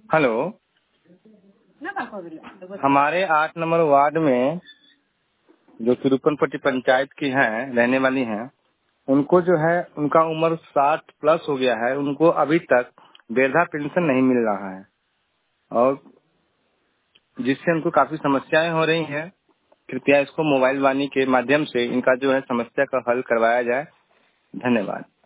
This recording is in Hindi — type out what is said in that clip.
हेलो, हमारे 8 नंबर वार्ड में जो तिरुपनपट्टी पंचायत की हैं, रहने वाली हैं, उनको जो है उनका उम्र 60 प्लस हो गया है। उनको अभी तक वृद्धा पेंशन नहीं मिल रहा है और जिससे उनको काफी समस्याएं हो रही हैं। कृपया इसको मोबाइल वाणी के माध्यम से इनका जो है समस्या का हल करवाया जाए। धन्यवाद।